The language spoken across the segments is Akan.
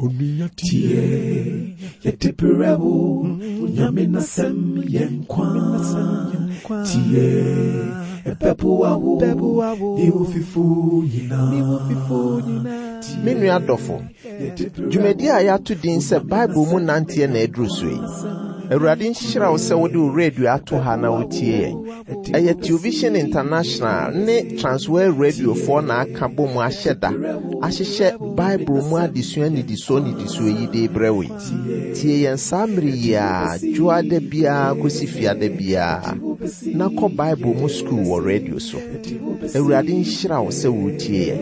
Tie yetipirewo nyamina sem yenkwa tie epepu awo iwo fifu yina Menu adofo Jumedi a yatu din se Bible mu nantie na edru so yi Awurade nhyira wo se wode radio ato ha na wotie eye Television International ne Transworld Radio for na aka bom ahyeda ahyehye Bible mu adesua ni diso yi de brewe tie yen samri ya juade bia kosifia de bia na ko Bible mu school wo radio so Awurade nhyira wo se wotie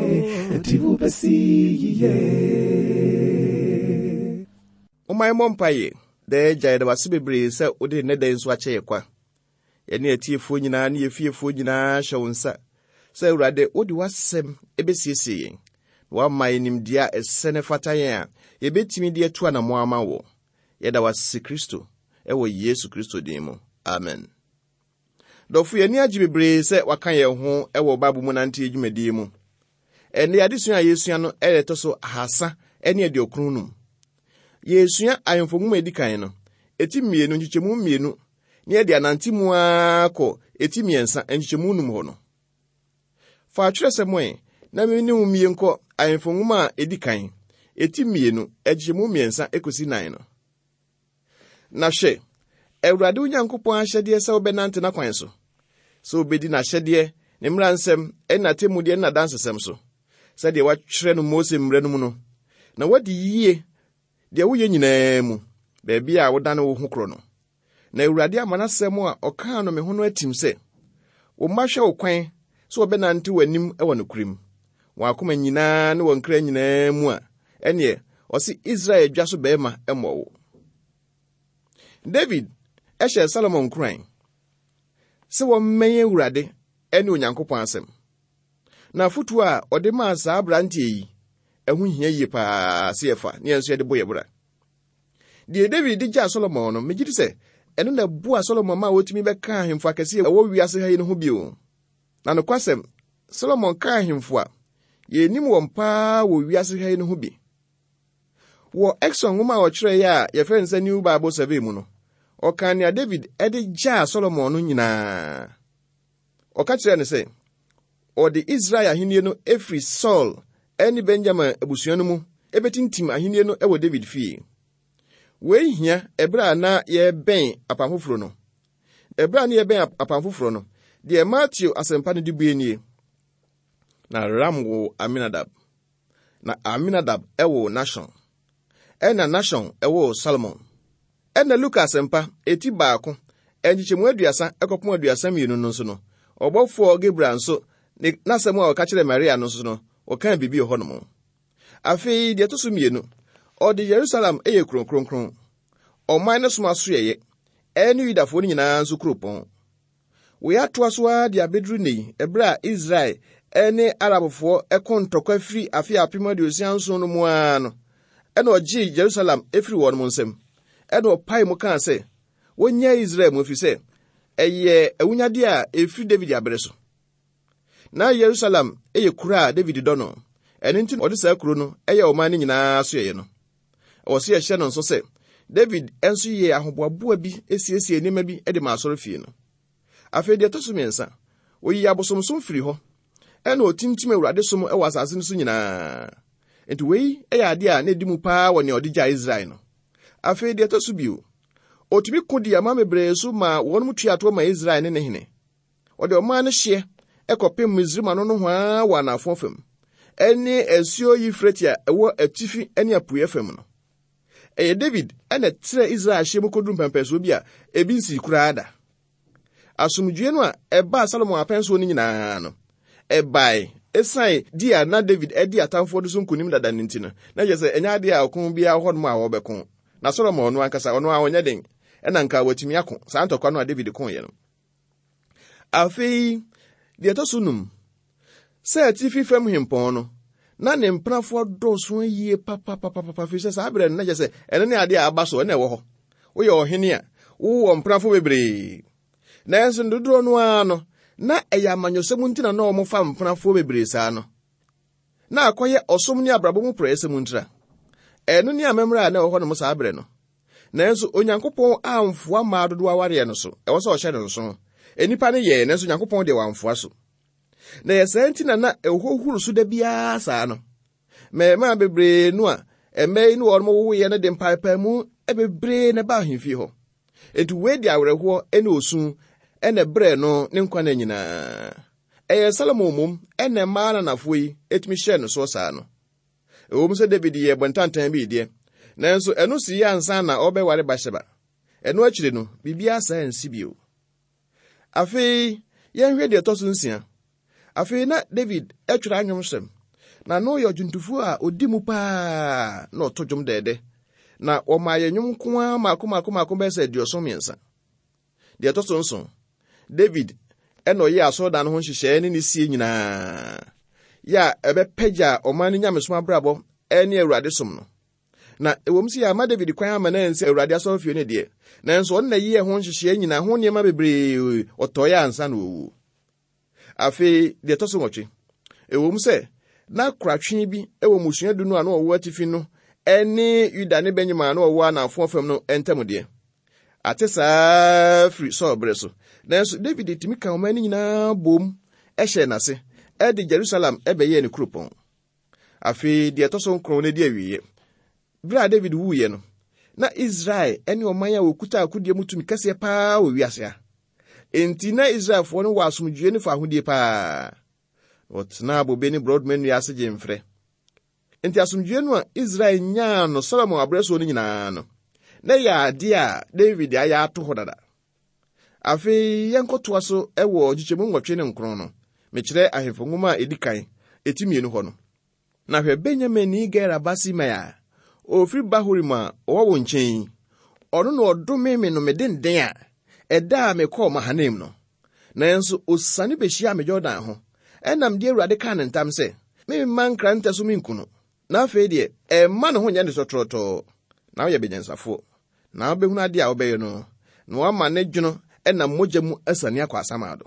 Umay mompaye de jayde wasibebre se ode ne den so ache kwa ene atiefo nyina ne yefiefo nyina hyewonsa se Awurade odi wasem ebesiesie yen wa mayinim dia esene fatayen a yebetimi de atu anamo ama wo yeda wasi Kristo ewo Yesu Kristo din mu amen. Dofu yeni ajibebre se wakan ye ho ewo babu mu nante adwumadi mu ene adesua Yesu no eletoso ahasa ene ade okrunum Yesua ayemfomu edikan no eti mienu nchichemu mienu ne de anantimu akọ eti miensa nchichemu num ho no fa atwere semwe na meni ummienko ayemfomu ma edikan eti mienu nchichemu miensa ekosi nan no na hwe Awurade Onyankopɔn ahyɛde sɛ obenante na kwan so so obedi na hyɛde ne mmransɛm ɛna temude na dansesɛm so sɛ de watwere no Mose mmra no mu no na wadi yie de woye nyinaa mu baabi a wodane wo ho kro no na Awurade amanasɛm a ɔka no me ho no atim sɛ wo mahwɛ wo kwan so obenante w'anim ɛwɔ no kurim wa akoma nyinaa ne wɔnkra nyinaa mu a ɛne ɔse Israel adwa so bɛɛma ɛmmɔ wo. David ɛhyɛ Solomon kran sɛ wɔmmɛn Awurade ɛne Onyankopɔn asɛm na foto a ɔde maa saa abrante yi ɛho hia yie paa se yɛfa ne yɛnso yɛde bɔ yɛbra de David de gya Solomon no megidi sɛ ɛno na bua Solomon ma wotumi bɛka ahemfo akɛse ɛwɔ wiase ha yi no ho bio na no kwasɛm Solomon ka ahemfo a yɛnim wɔn paa wɔ wiase ha yi no ho bi wɔ Exxon ngoma a ɔkyerɛ yɛ a yɛfrɛ nsa New Bible Survey mu no ɔka nea David ɛde gya Solomon no nyinaa ɔka kyerɛ ne sɛ ɔde Israel ahenni no efiri Saul ɛne Benjamin abusua no mu ebetintim ahenni no ɛwɔ David fie wei hia ebra na yɛbɛn apamfoforo no ebra na yɛbɛn apamfoforo no de Matthew asɛmpa no de buenie na Ram wo Aminadab na Aminadab ɛwɔ Nashon ɛna Nashon ɛwɔ Salmon ɛna Luka asɛmpa eti baako ɛnchichemu aduasa ɛkɔpem aduasa mienu no nso no ɔbɔfo Gabriel nso ne nasɛm a ɔka kyerɛ Maria no nso no ɔka bibi hɔ no mo afei de to so mienu ɔde Jerusalem ɛyɛ kronkronkron ɔman ne soma so yɛyɛ ɛne Yudafo nyinaa nso kropɔn we atoa so a de abedru nei ɛbra Israel ɛne Arabfo ɛkontɔkwa firi afi apem aduosia nso no mu a no ɛna ɔgye Jerusalem efiri wɔn mo nsɛm ɛna ɔpae mu kaa sɛ wonya Israel mu fi sɛ ɛyɛ awunyade a efiri David abere so na Jerusalem ɛyɛ kura David dɔ no ɛno nti ɔde saa kuro no ɛyɛ ɔman ne nyinaa so yɛ no ɔse ɛhyɛ no nso sɛ David ɛnso yɛ ahoboaboa bi esiesie nneɛma bi ɛde ma asɔre fie no afei de to so miɛnsa oyi abosomsom firi hɔ ɛna otimtim Awurade som ɛwɔ asase no so nyinaa enti wei ɛyɛ ade a na edi mu paa wɔ ne ɔde gya Israel no afei de to so bio otumi kodi ama mebree so ma wɔn mu tuato ma Israel ne hene ɔde ɔman no hye ɛkɔpem Misraim ano no hwa wɔ anafo fam ɛne asuo Euphrates ɛwɔ atifi ɛne apue fam no ɛyɛ David ɛna trɛ Israel hye mu kodum pɛmpɛso bi a ebi nsi kuraa da asomdue no a ɛba Solomon apɛnso no nyinaa no ɛbae esai dia na David ɛdi atamfo do so nkunim dada nti no na yɛ sɛ ɛnya ade a ɔkon bia hɔ no ma wɔbɛko na Solomon no ankasa ɔno a ɔnyɛ den ɛna nka watimi ako saa ntɔkwa no a David kon yɛ no afei de to so num sɛ atifi fam hempɔn no na ne mprafo dɔso yie papa fi sɛ saa brɛ no na yɛ sɛ ɛne ne ade a aba so ɛna ɛwɔ hɔ woyɛ ɔhene a wo mprafo bebree na ɛnso dodoɔ no a no na ɛyɛ amanyɔsɛm ntina na ɔmo fa mprafo bebree saa no na akɔyɛ ɔsom ne abrabɔ mu prɛsɛm ntira eno ni amemra na wo no musa abre no nanso onyankopɔn amfoa ma dodo aware no so ɛwɔ sɛ ɔhyɛ no so enipa ne yɛ nanso onyankopɔn de wamfoa so na yɛsanti na ɛhohuru so da biara saa no ma bebre no a ɛmɛ no ɔmo wo yɛ no de mpaipa mu bebre na ba ahemfi hɔ etu we di awerɛhoɔ ɛne osu ɛne brɛ no ne nkwa na nyinaa ɛyɛ Solomon mom ɛne maa na nafo yi etumi hyɛ no so saa no ɛwɔ mu sɛ David yɛ bɔntantan bi deɛ nanso ɛno si yɛ ansa na ɔbɛware Bathsheba ɛno akyire no bibia saa nsi bio afei yɛnhwɛ deɛ ɛtɔ so 9 afei na David atwere anwom hyɛm na no yɛ ɔdwuntufo a odi mu paa na ɔto dwom dɛdɛ na ɔma yɛ nwom koa maako bɛsɛ 73 deɛ ɛtɔ so 9 David ɛna ɔyɛ asɔredan no ho nhyehyɛe ne sie nyinaa ya ɛbɛpagya ɔman no nyamesom abrabɔ ɛne Awurade som no na ɛwɔ mu si ama David kwan ama na nsi Awurade asɔrefie ne deɛ nanso ɔno na yie ho nhyehyɛe nyinaa ho nneɛma bebree ɔtɔyɛ ansa na owu afei deɛ ɛtɔ so 8 ɛwɔ mu sɛ na koratwe bi ɛwɔ musua du no a na ɔwɔ atifi no ɛne Yuda ne Benjamin na ɔwɔ anafo fam no ɛntam deɛ ate saa firi Saul brɛ so nanso David timi ka ɔman no nyinaa bom ɛhyɛ n'ase ɛde Jerusalem ɛbɛyɛ ne kuropɔn afei deɛ ɛtɔ so 9 na di awiye bra David wuye no na Israel ɛne ɔman a wɔkuta akodie mu tumi kɛseɛ paa wɔ wiase a enti na Israelfoɔ no wɔ asomdwie ne fa ahodie paa wɔtena bobe ne broadman wi ase gye mfrɛ enti asomdwie no a Israel nyaa no Solomon abrɛso no nyinaa no na yɛ ade a David ayɛ ato hɔ dada afei yɛnkotoa so ɛwɔ gyikyɛmu 8 ne 9 no mekyerɛ ahemfo nwoma a edikan etimienu hɔ no na hwɛ Benjamin ni Gera Basimea ofiri Bahurim a ɔwɔ nkyɛn ɔno na ɔdome me no medenden a ɛda a mekɔ Mahanaim no nanso osane behyia me Jordan ho ɛnam de Awurade ka ne ntam sɛ memma nkrantɛ so menku no na afei deɛ ɛmma ne ho nyɛ ne sɔtrɔtɔ na woyɛ benyansafo na wobɛhunu ade a wobɛyɛ no na wama ne dwono ɛnam mogya mu asane akɔ asamado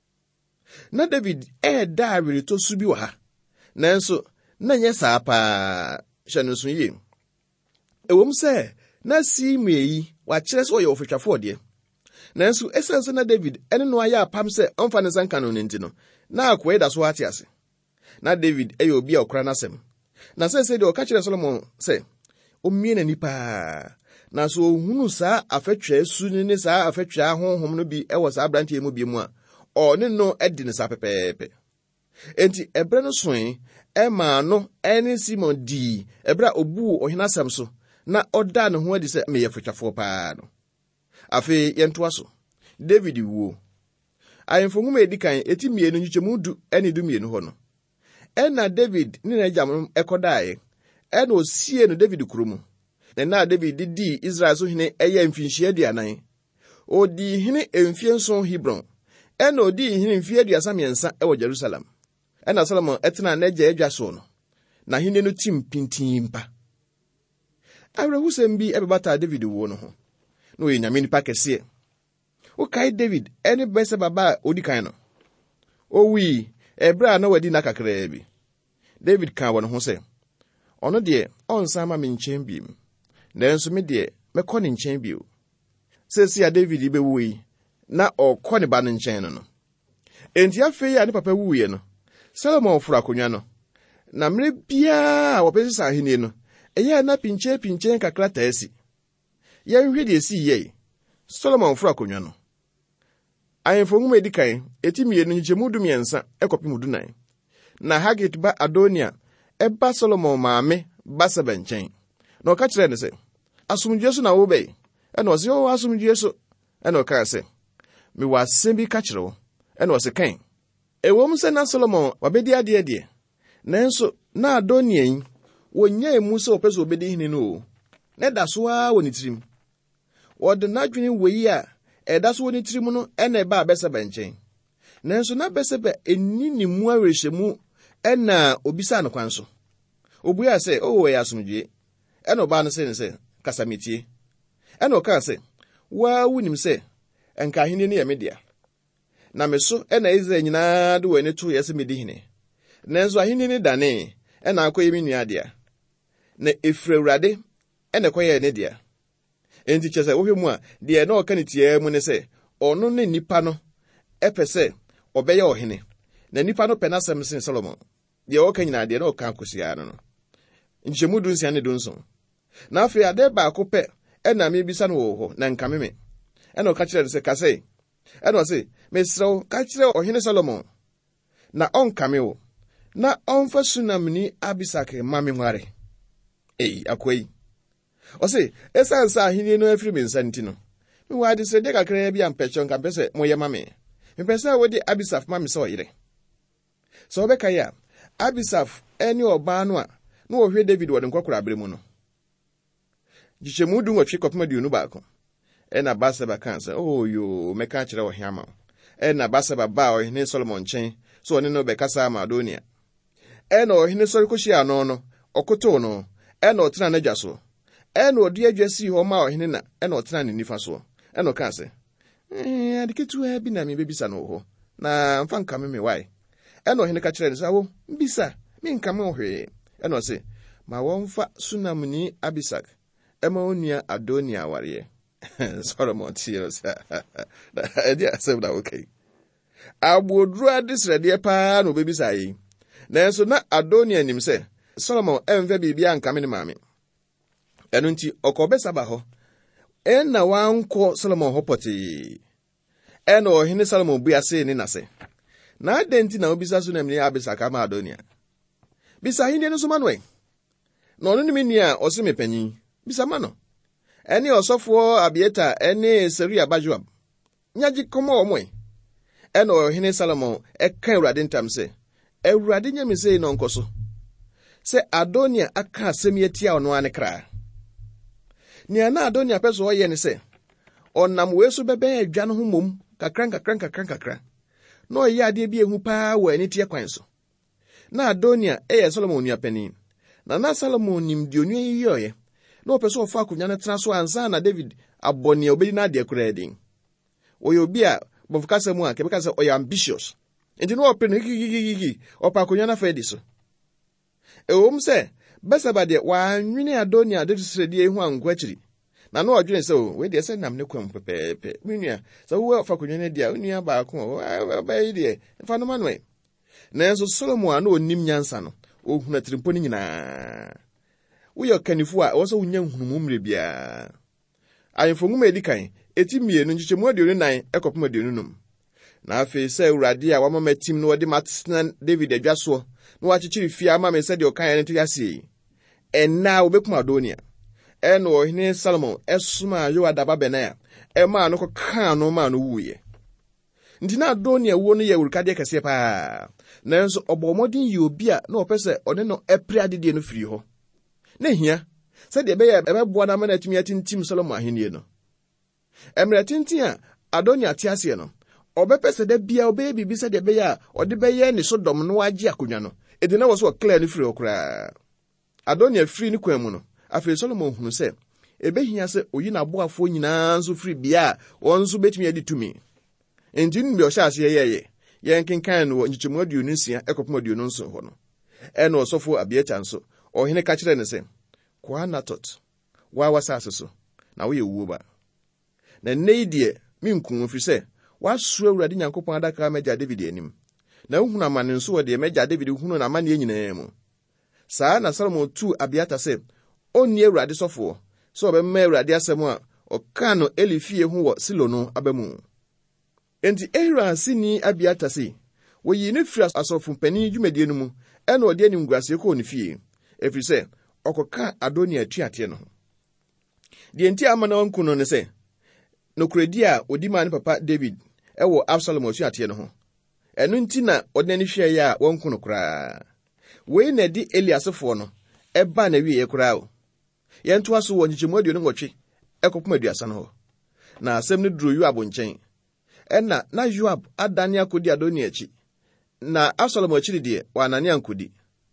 na David ɛda awerɛtɔ su bi wɔ ha nanso na nyɛ saa paa hyɛ no so yie ɛwɔ mu sɛ na Simei yi wakyerɛ sɛ ɔyɛ ofitwafo deɛ nanso ɛsiane sɛ na David ɛne no ayɛ apam sɛ ɔmfa ne nsa nka no nti no na akoe da so ate ase na David ɛyɛ obi a ɔkora n'asɛm na sɛ deɛ ɔka kyerɛ Solomon sɛ ɔmmie n'ani paa na so ohunu saa afɛtwa su ne saa afɛtwa honhom no bi ɛwɔ saa brantie mu bi mu a ɔne no ɛdi ne saa pɛpɛɛpɛ enti ɛbrɛ no soe ɛma no ɛne Simon di ɛbrɛ obu ɔhene asɛm so na ɔda ne ho adi sɛ meyɛ fotwafoɔ paa no afei yɛntoa so David wuo ahemfo nwoma edikan eti mienu nkyɛmu 10 ɛne 12 hɔ no ɛna David ne n'agyam ɛkɔdae ɛna osie no David kurom na David di Israel so hene ɛyɛ mfinhyia 40 odi hene mfie 7 Hebron ɛna odi hene mfie 33 ɛwɔ Jerusalem ɛna Solomon ɛtena n'agya adwa so no na hene no tim pintimpa awurehusɛm bi ɛbɛbata David wuo no ho na oyɛ nyame nipa kɛseɛ wokae David ɛne Bathsheba ba odi kan no owi ɛbrɛ na wadi na kakraa bi David ka wɔ no ho sɛ ɔno deɛ ɔnsa ma me nkyɛn bi mu nanso me deɛ mɛkɔ ne nkyɛn bio sɛsi a David bɛwu yi na ɔkɔ ne ba no nkyɛn no enti afei a ne papa wuye no Solomon fura akonnwa no na mmere biara a wɔpɛ sɛ ahene no ɛyɛ na pinkyɛn kakra taasi yɛnhwɛ deɛ si yɛ Solomon fura akonnwa no ahemfo nwoma edikan etimienu nkyɛmu 13 ɛkɔpem 14 na Hagit ba Adonia ɛba Solomon maame Bathsheba nkyɛn na ɔka kyerɛ ne sɛ asomdwe so na wo bɛyi ɛna ɔsɛ o asomdwe so ɛna ɔka sɛ me wɔ asɛm bi ka kyerɛ wo ɛna ɔsɛ kan ɛwɔ mu sɛ na Solomon wabɛdi adeɛ deɛ nanso na Adonia yi wonya emu sɛ ɔpɛ sɛ obɛdi hene no o na da so a wɔ ne tirim wɔde n'adwene wɔ a ɛda so wɔ ne tirim no ɛna ɛba Bathsheba nkyɛn nanso na Bathsheba enni ne mu awerɛhyɛmu ɛna obisa no kwan so obuya sɛ o wɔ asomdwe ɛna ɔba no sɛ ne sɛ kasametie ɛna ɔka sɛ waa wunim sɛ ɛnka hene ne yɛ me dea na me so ɛna Israel nyinaa de wɔ ne to yɛ sɛ medi hene nanso ahene ne dane ɛna akɔyɛ me nua dea na efiri Awurade ene koye ne dia. Enti kyese wo hwe mu a de na oka ne tie mu ne se ono ne nipa no epese obeye ohene. Na nipa no penasem sin Solomon. De oka nyina de na oka akosia no. Nchemu dunsia ne dunso. Na afi ade ba akopɛ ena me bisa no wo ho na nkame me. Ena oka kyerɛ se kase. Ena o se mesrew ka kyerɛ ohene Solomon na onkame wo. Na onfa sunamni Abisak mame nware. Akwai. O se esansa ahini no afiri me nsa nti no. Me wa de se de kakra bia mpɛkyɛ nka pɛsɛ moyɛ mame. Me pɛsɛ wo de Abisaf mame sɛ oyire. So obeka ya Abisaf eni oba no a na ohwe David wo de nkokora abere mu no. Gichemu du nwotwe kopema di unu baako. Ena Baseba kan se yo meka kyerɛ wo hia ma. Ena Baseba ba ohene Solomon chen so one no bekasa ma Adonia. Ena ohene sori kohyia no no okoto no. Ena otena na dwaso. Ena odi adwasi ho ma ohene na ena otena ne nifa so. Ena kan se adiketu bi na me bebisa no ho. Na mfa nka me wai. Ena ohene ka kyerɛ ne sa wo mbisa me nka me hwe. Ena o se ma wonfa sunamni Abisak ema onia Adonia ware. Solomon tears. Edia asem na okay. Abodru adisrede pa no bebisa yi. Nanso na Adonia nim se Solomon enve bibia nka me ne maame. Eno nti okobesa ba ho. Ena wanko Solomon hopoti. Ena ohene Solomon bua se ni nase. Na adenti na obisa sunamni Abisak ama Adonia. Bisa hinde no so manwe. No no ni ni a oseme panyin. Bisa mano. Eni osofo Abieta eni Seria Bajuab. Nyaji komo omwe. Ena ohene Solomon eka Awurade ntam se. Awurade nyame se no nkoso. Se Adonia aka asem yetia ono ane kra. Ni ana Adonia peso oye ne se. Onam weso bebe adwa no homom kakran. No oye ade bi ehu pa wa ani tie kwan so. Na Adonia eye Solomon nua panin. Na Solomon nim di onua yi yoye. Na opeso ofa akunya ne tena so ansa na David aboni obedi na ade kura edin. Oye obi a bofukasa mu a kebeka se oye ambitious. Enti no ope no gigi opa akunya na fa edi so. Se Baseba de wa nwini Adonia de sredi ehu anko akiri. Na no odwene se we de se nam ne kwam pepepe. Minua se wo ofa akunya ne dia onua ba ko ba yi de fa no manwe. Nanso Solomon a na onim nyansa no ohuna trimpo ni nyina. Uyo kanifu a wo so wunya hunumu mre bia. Ayefo ngum edikan eti mienu nchichemu aduonu nan ekopem aduonu num. Na afi se Awurade a wama matim no de matna David adwaso no wachichiri fia ama me se de okan ne to yase. Enna obekum Adonia. Eno ohene Solomon esuma Yoada Benaya. Ema no koka no ma no wuye. Ntina Adonia wo no ye wurikade kese pa. Nanso obomodin yi obi a na opese one no epre adede no firi ho. Na hia se de be ebeboa na ma na atumi atintim Solomon ahenie no. Emre tintin a Adonia tiase no. Obepese de bia obe bibi se de be ya ode be ye ne so dom no agi akonwa no. Edi na wo so clear no firi okra. Adonia firi ni kwan mu no. Afi Solomon hunu se ebehia se oyi na boafo nyina nso firi bia won nso betumi adi tumi. Enti nbi o hyase yeye yen kenkan no nchichemu aduonu nsia ekopem aduonu nso ho no. Eno osofo Abieta nso ohene ka kire ne se kwa natot wa wasase so na wo ye wuo ba. Na neidie minkun fi se wasu Awurade Nyankopɔn adaka magya David anim. Na uhunu amane nso wo de magya David hunu na amane nyinaa mu. Saa na Solomon tu Abiata se onni Awurade sofo so obemma Awurade asɛm a ɔka no Elifie ho wɔ Silo no abamu. Enti Ehira sini Abiata se woyi ne fira asofo mpani dwumadie no mu ɛna ɔde anim guase kɔ ne fie efiri se ɔkɔka Adonia tuate no. Die enti amana wanku no ne se nokuredi a odi ma ne papa David ɛwɔ Absalom tuate no ho. Ɛno nti na ɔde ne hwɛ ya wanku no kura. Wei na di Eliasefo no ɛba na wie kura o. Yɛnto aso wɔ nchichemu aduonu nwɔtwe ɛkɔpem aduasa no ho. Na asɛm no duro Yoab nkyɛn. Ɛna na Yoab adane akodi Adonia akyi. Na Absalom akyi de wanane ankodi.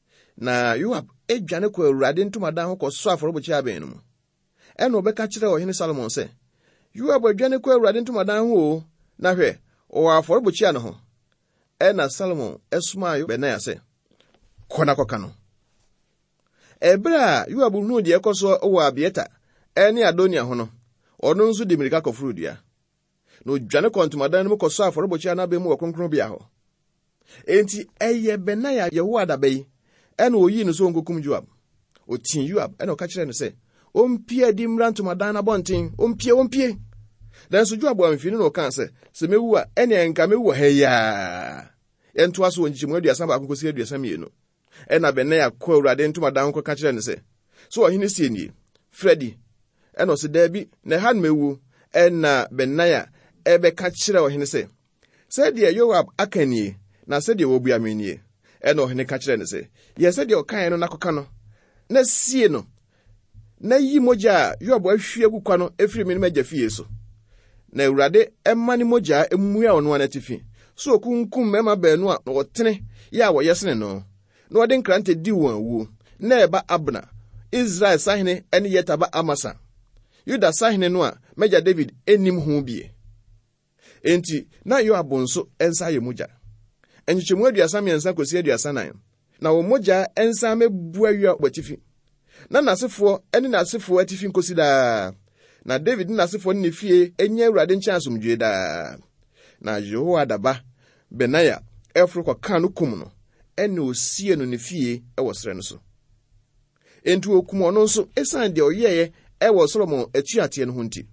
Na Yoab edwane kɔ Awurade ntomadan ho kɔso afɔrebɔkye abɛn no mu. Ɛna obɛka kyerɛ ɔhene Solomon sɛ Yoab adwane kɔ Awurade ntomadan ho o. Na hwɛ o afɔrebɔkye no ho. Ɛna Solomon esuma Benaya sɛ kɔ na kɔka no. ebra Yoab hunu de ekoso wo Abiata ene Adonia ho no ono nso de mirika kofuru dua no dwane kontomadan mu koso aforobochi anabe mu okonkron bia ho enti eye Benaya Yehoiada bai ene oyi no so nkokum Yoab otin Yoab ene o ka kire no se ompie di mrantomadan na bonten ompie dan so Yoab amfini no kan se mewu a ene enka mewu ha ya ento aso onjichimu aduasa ba akokosi aduasa mienu ena Benaya ko Awurade ntomadan ko ka kire no se so ohene sie nie Fredi eno se dabi na han mewu ena Benaya ebe ka kire ohene se de Yoab akanie na se de wobu amenie ena ohene ka kire no se ye se de okan no nakoka no na sie no na yi moja Yoab ahwie agukwa no efiri me magya fie so na Awurade emane moja emmua ono anatifi so okunkum mema baanu a wotene ya woyesene no na wode nkrante di won awu na eba Abna Israel sahene ene Yetaba Amasa Yuda sahene no a magya David enim ho bie enti na Yoab nso ensa ye moja enchichemu aduasa miensa kosi aduasa nan na wo moja ensa mebua Yoab atifi na nasefo ene nasefo atifi nkosi da na David nasefo ne fie enye Awurade nkyɛ asomdwe da na Yehoiada ba Benaya efro kwa kanu kum no ene osie no ne fie ewo sere no so enti okum ono nso esan de oyeye ewo Solomon atuate no ho nti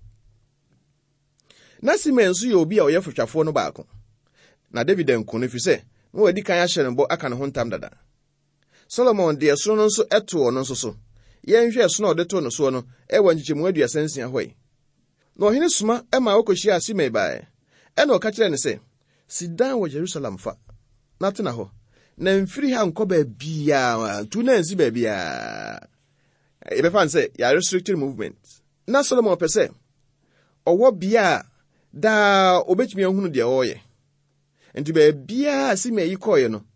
na Simei nso ye obi a oyefotwafo no baako na David enko no fi se no wadi kan ahye no bo aka ne ho ntam dada Solomon de esoro no nso eto ono nso so yenhwe eso na odeto no so no ewa nchichemu aduasa nsia hoi na ohene soma ema okohia Simei bae ena o ka kire ne se sidan wo Jerusalem fa na tena ho na mfiri ha nkoba bia tu na nsi ba bia ebe fan se ya restricted movement na Solomon pese owo bia da obetumi ahunu de oye enti ba bia Simei koye no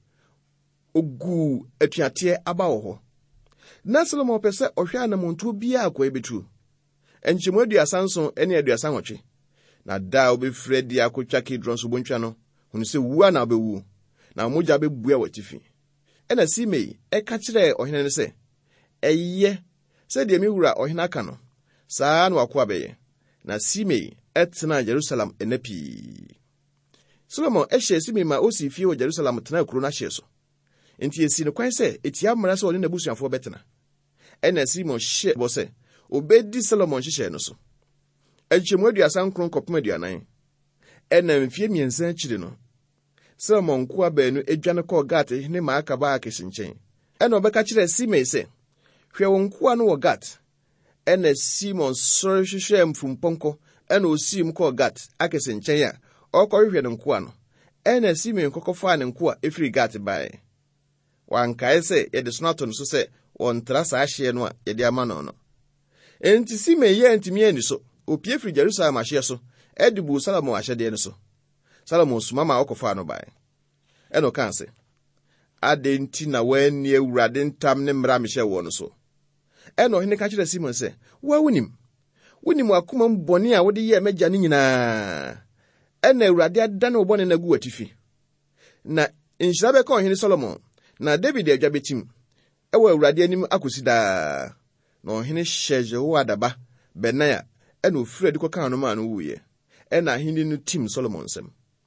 ogu atuate aba wo ho na Solomon pese ohwe anamonto bia akwa ebetu enchemu aduasa nso ene aduasa nwotwe na da obefre di akotwa Kidron so bontwa no hunu se wu na bewu na moja bebua watifi ena Simei eka kire ohene ne se eye se de miwura ohene aka no saa na wakwa beye na Simei etena Jerusalem enapi Solomon ehye Simei ma osi fie wo Jerusalem tena kuro na hye so enti esi no kwan se etia mmara se oni na busuafo betena ena Simon hye bo se obedi Solomon hye no so enchemu aduasa nkron kopem aduanan ena mfie miensa chire no Solomon kwa baanu edwane ko Gat ne maaka ba akesinchen ena obeka kire Simei se hwe won kwa no wo Gat ena Simon sori hwehwe mfumponko ena osim ko Gat akesinchen ya okohwe ne nkwa no ena Simei kokofa ne nkwa efiri Gat bae wankae se ye de sonato no so se won trasa ahye no a ye de ama no no enti Simei ye ntimi ani so opie firi Jerusalem ahye so edibu Solomon ahye de no so Solomon suma ma okofa no bae eno kan se adenti na wani Awurade ntam ne mmara mehye wo no so eno hene ka kire Simon se wa wunim akoma mbone a wode ye magya ne nyina ena Awurade adane obone na gu watifi na inhyira be ka hene Solomon na David adwa betim ewo Awurade anim akosi da na hene hye Jehoiada ba Benaya ena ofiri adi koka no ma no wuye ena hene no tim Solomon sem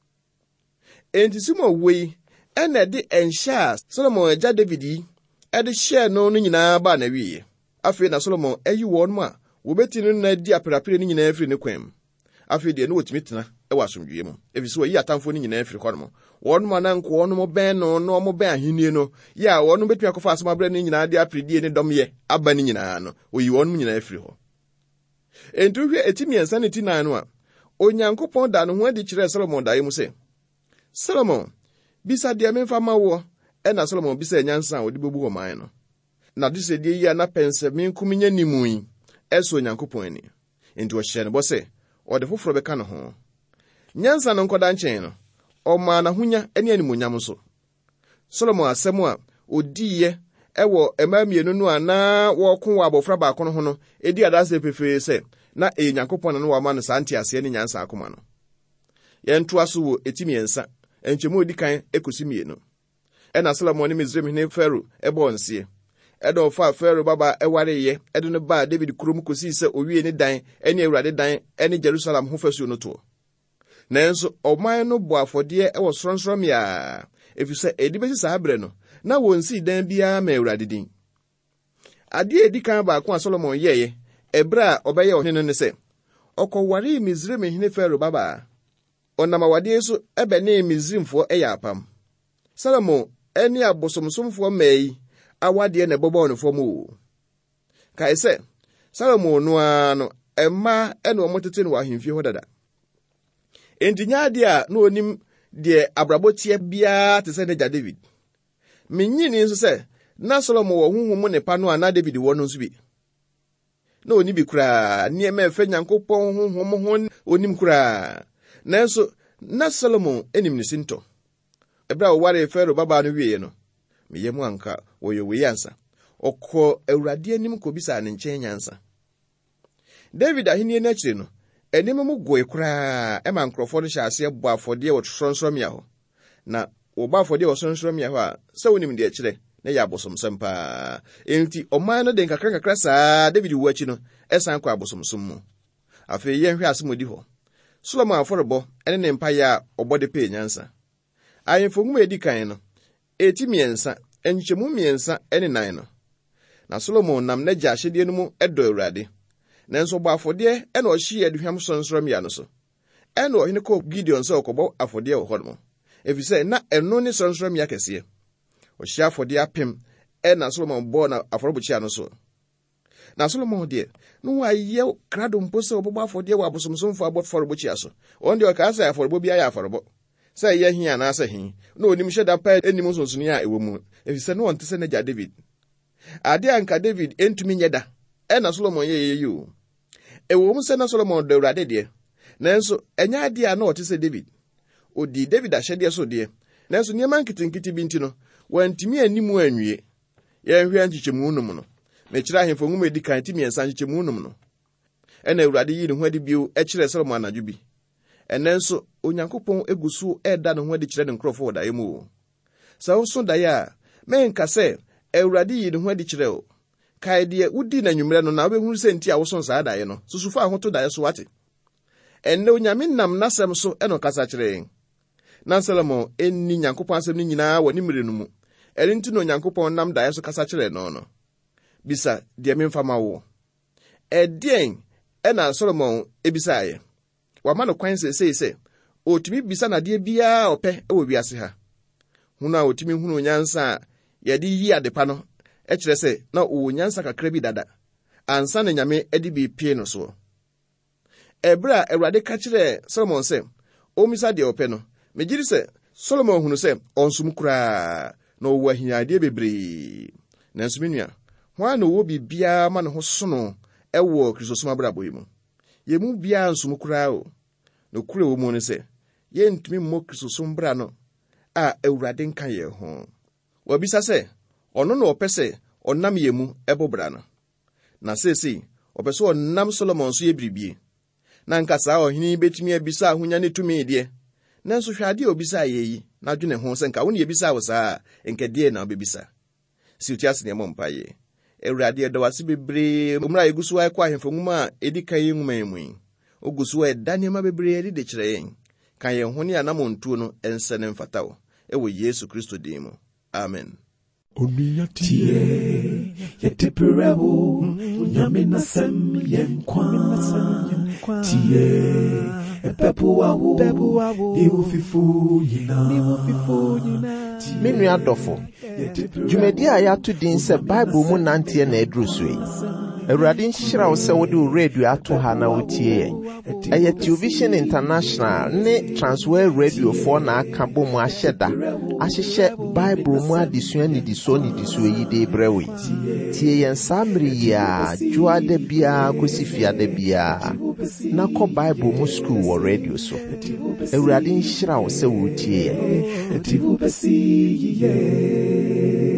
enti Simon wei ena de enhya Solomon agya David yi ede hye no nyina ba na wiye afi na Solomon ayi won mu a wobeti no na di aprapre ni nyina afiri ne kwam afi de no wotimi tena e wasomdwe mu efisi wo yi atamfo ni nyina afiri kɔ no won mu na nko won mu ben no no mu ben ahenie no ya won betumi akɔfa asomabra ni nyina de apredie ni domye aba ni nyina no oyi won mu nyina afiri hɔ enti hwe etimi ensa ne ti nan no a Onyankopɔn da no ho adi kyerɛ Solomon da yemu se Solomon bisa de memfa mawo ena Solomon bisa nyansa odi bobu ho man no na de se de yi na pense menkum nya nimu yi eso Onyankopɔn ani enti o hye ne bo se o de foforo beka no ho nyansa no nkoda nkyɛn no o ma na hunya ani animonyam so Solomon asɛm a odiye ewo emamienu no ana wo ko wa abofra ba ko no ho no edi adase pefee se na Nyankopɔn no wa ma no santi ase ni nyansa akoma no yentoa so wo etimi ensa enchemu odi kan ekosi mienu ena Solomon ni Misraim ne Pharaoh ebo nsie ɛdɔ fa Pharaoh baba ɛwareye ɛde no ba David kurom kosi sɛ owie ne dan ɛne Awurade dan ɛne Jerusalem ho fasuo no to. Nanso ɔman no bɔ afɔdeɛ ɛwɔ sorɔnsorɔmea efisɛ edi besi saa bere no na wonsi dan biara ma Awurade din. Ade edi kan baako a Solomon yɛɛ ɛbere a ɔbɛyɛ ɔhene no ne sɛ ɔkɔware Misraim hene Pharaoh baba. Ɔnam awade so ɛbɛne Misraimfoɔ ɛyɛ apam. Solomon ɛne abosomsomfoɔ mɛyi awade na ɛbɔbɔ no fam o. Kae sɛ Solomon no ano ɛma ɛna ɔmotete no wɔ ahemfie hɔ dada. Enti nyaade a na onim deɛ abrabotie biara te sɛ n'agya David. Menyini nso sɛ na Solomon wɔ honhom ne pa no a na David wɔ no nso bi. Na oni bi kura nneɛma ɛfɛ Nyankopɔn honhom ho onim kura. Nanso na Solomon enim ne sinto. Ebra wo ware Pharaoh baba no wiye no. Meyɛ mu anka wɔyɛ weyansa. Ɔkɔ Awurade anim kɔbisa ne nkyɛn nyansa. David ahenie no akyire no, anim mu goe kura ɛma nkrɔfo no hyɛ ase bɔ afɔdeɛ wɔ sorɔnsorɔmea hɔ. Na wɔbɔ afɔdeɛ wɔ sorɔnsorɔmea hɔ a sɛ wonim deɛ kyerɛ na yɛ abosomsɛm paa. Enti ɔman no de nkakra saa David wu akyi no ɛsan kɔ abosomsom mu. Afei yɛnhwɛ asɛmodi hɔ. Solomon afɔrebɔ ɛne ne mpaeɛ a ɔbɔ de pee nyansa. Ahemfo nwoma edi kan no, eti miɛnsa, enhyɛmu miɛnsa ɛne nan no. Na Solomon nam n'agya ahyɛdeɛ no mu ɛdɔ Awurade. Nanso ɔbɔ afɔdeɛ ɛna ɔhye aduhwam sorɔnsorɔmea no so. Ɛna ɔhene kɔ Gideon sɛ ɔkɔbɔ afɔdeɛ wɔ hɔ no. Efisɛ na ɛno ne sorɔnsorɔmea kɛseɛ. Ɔhye afɔdeɛ apem ɛna Solomon bɔ na afɔrebɔkyia no so. Na Solomon deɛ no wayɛ krado mpo sɛ ɔbɛbɔ afɔdeɛ wɔ abosomsomfo afɔrebɔkyia so. Ɔn deɛ ɔkaa sɛ afɔrebɔ bi ayɛ afɔrebɔ. Sɛ yɛ hi anaasɛ hi. Na onim hyɛ da pa anim nsonsoni a ɛwɔ mu. Efisɛ no ɔnte sɛ n'agya David. Ade anka David entumi nyɛ da. Ɛna Solomon yɛ yi o. Ɛwɔ mu sɛ na Solomon dɔ Awurade deɛ. Nanso ɛnyɛ ade a na ɔte sɛ David. Odi David ahyɛdeɛ so deɛ. Nanso nneɛma nketenkete bi nti no, wɔntumi animu anwie. Yɛnhwɛ nkyekyɛmu num no. Mekyerɛ ahemfo nwoma edi kan timiɛnsa nkyekyɛmu num no. Ɛna Awurade yi ne ho adi bio ɛkyerɛ Solomon anadwo bi. Ɛnɛ nso Onyankopɔn egu so ɛda ne ho adi kyerɛ ne nkurɔfo wɔ daeɛ mu o. Sɛ wo so daeɛ a, menka sɛ Awurade yi ne ho adi kyerɛ o. Kae deɛ wodi na nwummerɛ no na wobɛhunu sɛ nti a wo so saa daeɛ no. Susufa ahoto daeɛ so wate. Ɛnɛ Onyame nam n'asɛm so ɛna ɔkasa kyerɛ yɛn. Na Solomon enni Nyankopɔn asɛm no nyinaa wɔ ne mmere no mu. Ɛno nti na Onyankopɔn nam daeɛ so kasa kyerɛ no. Bisa deɛ memfa ma wo. Ɛdeɛn ɛna Solomon ebisaeɛ. Wama no kwan sɛ otumi bisa na deɛ biara ɔpɛ ɛwɔ wiase ha. Hunu a otumi hunu nyansa a yɛde yi adepa no ɛkyerɛ sɛ na ɔwɔ nyansa kakra bi dada. Ansa na Nyame ɛde bi pie no so. Ɛbra a Awurade ka kyerɛ Solomon sɛ ɔmmisa deɛ ɔpɛ no, megyiri sɛ Solomon hunu sɛ ɔnsom koraa na ɔwɔ ahiadeɛ bebree. Nanso me nua, hwan na ɔwɔ biribiara ma ne ho sono ɛwɔ Kristosom abrabɔ yi mu? Yɛmu biara nsom koraa o. No kure wɔ mu ne sɛ yɛntumi mmɔ Kristosom bra no a Awurade nka yɛn ho. Wabisa sɛ ɔno na ɔpɛ sɛ ɔnam yɛmu ɛbɔ bra no. Na seesei ɔpɛ sɛ ɔnam Solomon so yɛ biribie. Na nka saa ɔhene betumi abisa ahonya ne tumi deɛ. Nanso hwɛ ade a obisa yɛyi na adwene ho sɛ nka wo ne yɛbisa wo saa nka deɛ na wobɛbisa. Si uti ase ne mo mpaye. Awurade ɛda wase bebree mmra yɛgu so akɔ ahemfo nwoma a edi kan yɛ nwoma yɛ mu yi. Ogu so ɛda nneɛma bebree de kyerɛ yɛn. Kan yɛn ho ne anamontuo no ɛnsɛ ne mfata wo. Ɛwɔ Yesu Kristo din mu. Amen. Onuya tie yetipirebo Onyame nasem yenkwa tie epepo awo iwufifu yina Menu adofo dwumadi a yɛato din sɛ Bible mu nanteɛ na aduru so yi. Awurade nhyira wo sɛ wode wo radio ato ha na wotie yɛn. Ɛyɛ Television International ne Transworld Radio for na aka bɔ mu ahyɛ da ahyehyɛ Bible mu adesua nidiso yi de brɛ wo yi. Tie yɛn saa mmere yi a dwoada biara kɔsi fiada biara na kɔ Bible mu school wɔ radio so. Awurade nhyira wo sɛ wotie yɛn.